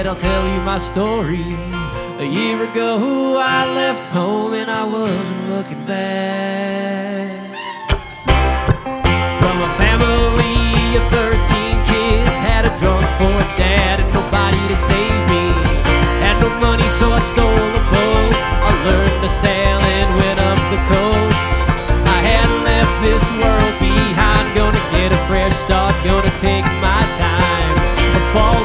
I'll tell you my story. A year ago I left home and I wasn't looking back. From a family of 13 kids, had a drunk for a dad and nobody to save me. Had no money so I stole a boat. I learned to sail and went up the coast. I had left this world behind, gonna get a fresh start, gonna take my time. A fall